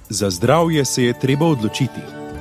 Za zdravje se je treba odločiti.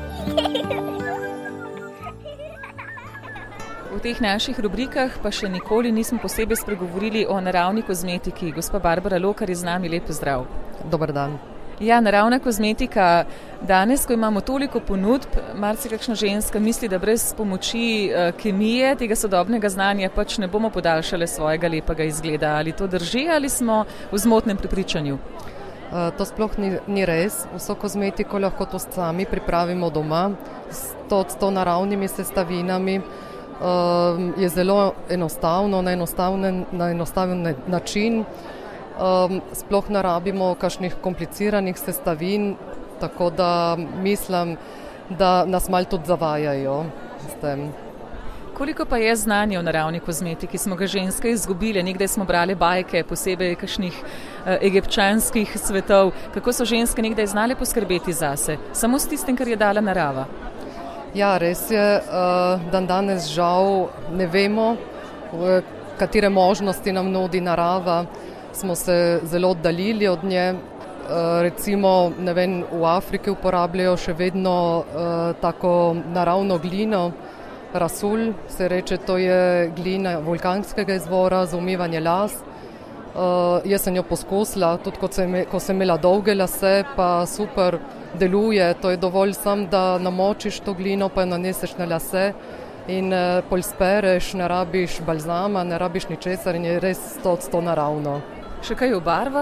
V teh naših rubrikah pa še nikoli nismo posebej spregovorili o naravni kozmetiki. Gospa Barbara Lokar je z nami, lep pozdrav. Dober dan. Ja, naravna kozmetika. Danes, ko imamo toliko ponudb, marsikakšna ženska misli, da brez pomoči kemije, tega sodobnega znanja pač ne bomo podaljšale svojega lepega izgleda. Ali to drži ali smo v zmotnem prepričanju? To sploh ni res. Vso kozmetiko lahko to sami pripravimo doma s naravnimi sestavinami. Je zelo enostavno, na enostaven način. Sploh ne rabimo kakšnih kompliciranih sestavin, tako da mislim, da nas malo tudi zavajajo s tem. Koliko pa je znanja o naravni kozmetiki? Smo ga ženske izgubile, nekdaj smo brali bajke, posebej kakšnih egipčanskih svetov. Kako so ženske nekdaj znale poskrbeti zase? Samo s tistim, kar je dala narava? Ja, res je, danes žal ne vemo, katere možnosti nam nudi narava. Smo se zelo oddaljili od nje. Recimo, v Afriki uporabljajo še vedno tako naravno glino, rasul se reče, to je glina vulkanskega izvora za umivanje las. Jaz sem jo poskusila, tudi ko sem imela dolge lase, pa super deluje. To je dovolj samo, da namočiš to glino, pa jo naneseš na lase in pol spereš, ne rabiš balzama, ne rabiš ničesar in je res 100% naravno. Še kaj obarva?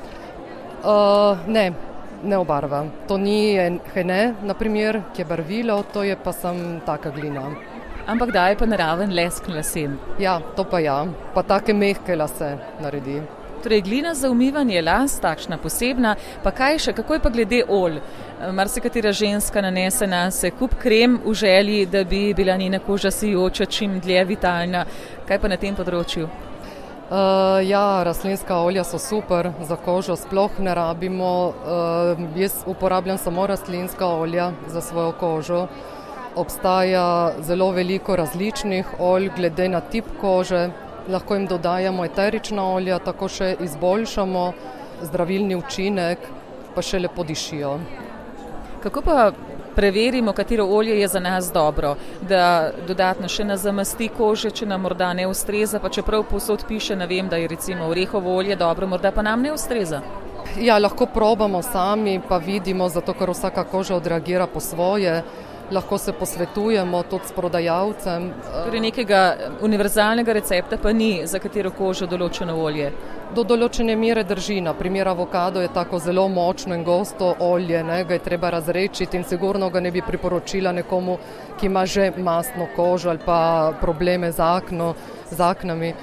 Ne obarva. To ni hene, naprimer, ki je barvilo, to je pa samo taka glina. Ampak daje pa naraven lesk na lasem. Ja, to pa ja. Pa take mehke lase naredi. Torej, glina za umivanje las, takšna posebna, pa kaj še, kako je pa glede olj? Marsikatera ženska nanese nase kup krem v želji, da bi bila njena koža sijoča, čim dlje vitalna. Kaj pa na tem področju? Ja, rastlinska olja so super, za kožo sploh ne rabimo. Jaz uporabljam samo rastlinska olja za svojo kožo. Obstaja zelo veliko različnih olj, glede na tip kože. Lahko jim dodajamo eterična olja, tako še izboljšamo zdravilni učinek, pa še lepo dišijo. Kako pa preverimo, katero olje je za nas dobro, da dodatno še ne zamasti kože, če nam morda ne ustreza, pa čeprav povsod piše, ne vem, da je recimo orehovo olje dobro, morda pa nam ne ustreza? Ja, lahko probamo sami, pa vidimo, zato ker vsaka koža odreagira po svoje. Lahko se posvetujemo tudi s prodajalcem. Torej nekega univerzalnega recepta pa ni za katero kožo določeno olje? Do določene mere drži. Na primer, avokado je tako zelo močno in gosto olje, ga je treba razredčiti in sigurno ga ne bi priporočila nekomu, ki ima že mastno kožo ali pa probleme z aknami.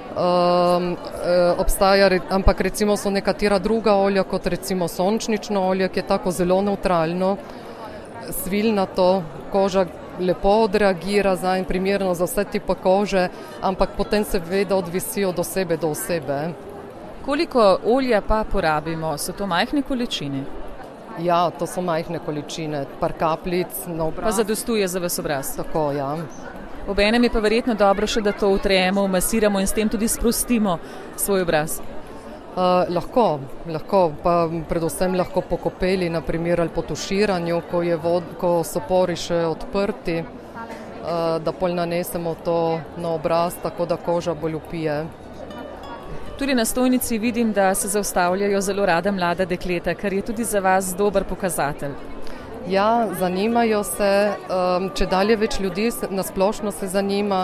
Ampak recimo so nekatera druga olja, kot recimo sončnično olje, ki je tako zelo nevtralno, svilnato, koža lepo odreagira in primerno za vse tipe kože, ampak potem seveda odvisi od osebe do osebe. Koliko olja pa porabimo? So to majhne količine? Ja, to so majhne količine, par kapljic na obraz. Pa zadostuje za ves obraz? Tako, ja. Obenem je pa verjetno dobro še, da to utrejemo, masiramo in s tem tudi sprostimo svoj obraz. Lahko, pa predvsem lahko po kopeli, naprimer, ali po tuširanju, ko so pori še odprti, da pol nanesemo to na obraz, tako da koža bolj vpije. Tudi na stojnici vidim, da se zaustavljajo zelo rada mlada dekleta, kar je tudi za vas dober pokazatelj. Ja, zanimajo se, čedalje več ljudi na splošno se zanima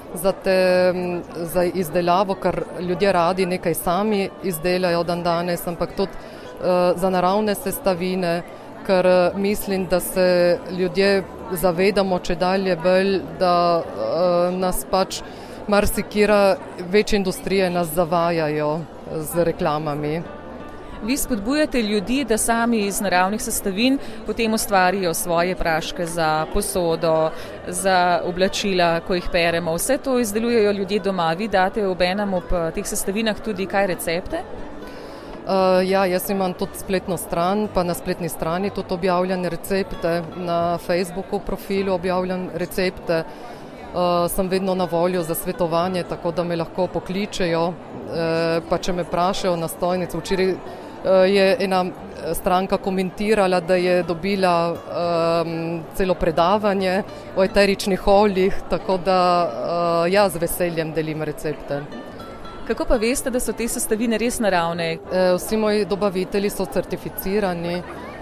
za izdelavo, ker ljudje radi nekaj sami izdelajo danes, ampak tudi za naravne sestavine, ker mislim, da se ljudje zavedamo čedalje bolj, da nas pač marsikira večje industrije nas zavajajo z reklamami. Vi spodbujate ljudi, da sami iz naravnih sestavin potem ustvarijo svoje praške za posodo, za oblačila, ko jih peremo. Vse to izdelujejo ljudje doma. Vi date obenem ob teh sestavinah tudi kaj recepte? Ja, jaz imam tudi spletno stran, pa na spletni strani tudi objavljam recepte. Na Facebooku profilu objavljam recepte. Sem vedno na voljo za svetovanje, tako da me lahko pokličejo, pa če me vprašajo na stojnici. Včeraj je ena stranka komentirala, da je dobila celo predavanje o eteričnih oljih, tako da jaz z veseljem delim recepte. Kako pa veste, da so te sestavine res naravne? Vsi moji dobavitelji so certificirani.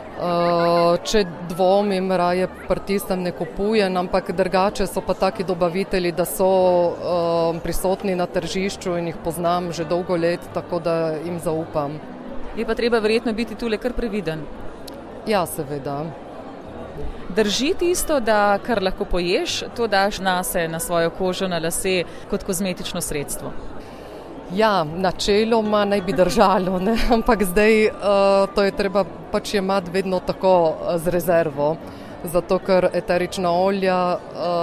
Če dvomim, raje pri tistem ne kupujem, ampak drugače so pa taki dobavitelji, da so prisotni na tržišču in jih poznam že dolgo let, tako da jim zaupam. Je pa treba verjetno biti tule kar previden. Ja, seveda. Drži tisto, da kar lahko poješ, to daš nase, na svojo kožo, na lase, kot kozmetično sredstvo? Ja, načeloma naj bi držalo, ne? Ampak zdaj to je treba pač jemati vedno tako z rezervo, zato ker eterična olja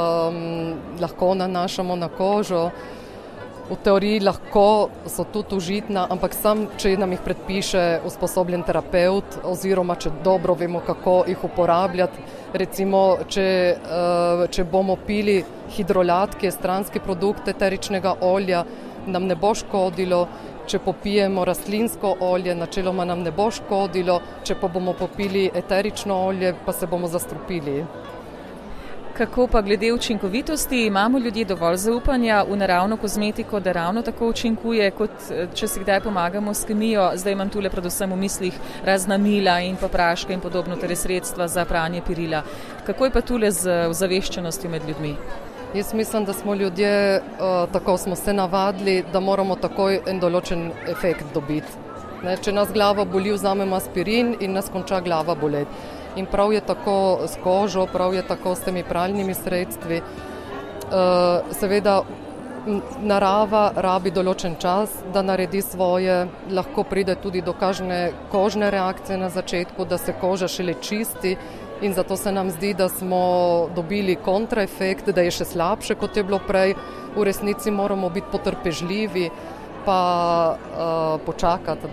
lahko nanašamo na kožo. V teoriji lahko so tudi užitna, ampak sam, če nam jih predpiše usposobljen terapevt oziroma če dobro vemo, kako jih uporabljati. Recimo, če bomo pili hidrolat, ki je stranski produkt eteričnega olja, nam ne bo škodilo. Če popijemo rastlinsko olje, načeloma nam ne bo škodilo. Če pa bomo popili eterično olje, pa se bomo zastrupili. Kako pa glede učinkovitosti? Imamo ljudje dovolj zaupanja v naravno kozmetiko, da ravno tako učinkuje, kot če si kdaj pomagamo s kemijo? Zdaj imam tule predvsem v mislih razna mila in pa praške in podobno, torej sredstva za pranje perila. Kako je pa tule z ozaveščenostjo med ljudmi? Jaz mislim, da smo ljudje, tako smo se navadili, da moramo takoj en določen efekt dobiti. Če nas glava boli, vzamemo aspirin in nas konča glava boleti. In prav je tako s kožo, prav je tako s temi pralnimi sredstvi. Seveda narava rabi določen čas, da naredi svoje, lahko pride tudi do kakšne kožne reakcije na začetku, da se koža šele čisti. In zato se nam zdi, da smo dobili kontraefekt, da je še slabše, kot je bilo prej. V resnici moramo biti potrpežljivi, pa počakati,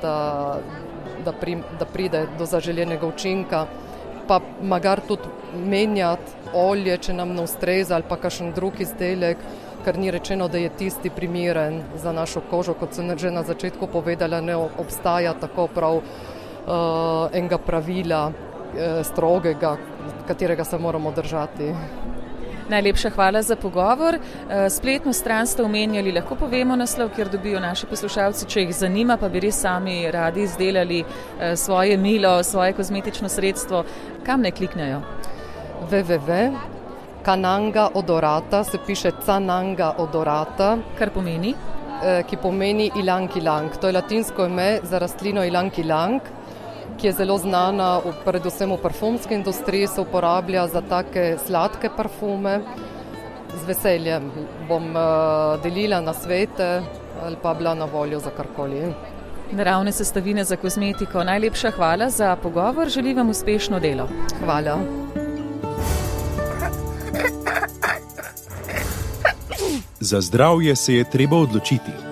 da pride do zaželjenega učinka. Pa magar tudi menjati olje, če nam ne ustreza, ali pa kakšen drug izdelek, ker ni rečeno, da je tisti primeren za našo kožo. Kot sem že na začetku povedala, ne obstaja tako prav enega pravila, strogega, katerega se moramo držati. Najlepša hvala za pogovor. Spletno stran ste omenjali, lahko povemo naslov, kjer dobijo naši poslušalci, če jih zanima, pa bi res sami radi izdelali svoje milo, svoje kozmetično sredstvo. Kam naj kliknejo? www.cananga odorata, se piše Cananga odorata. Kar pomeni? Ki pomeni ilang ilang. To je latinsko ime za rastlino ilang ilang, ki je zelo znana, predvsem v parfumski industriji se uporablja za take sladke parfume. Z veseljem bom delila nasvete ali pa bila na voljo za karkoli. Naravne sestavine za kozmetiko. Najlepša hvala za pogovor, želim vam uspešno delo. Hvala. Za zdravje se je treba odločiti.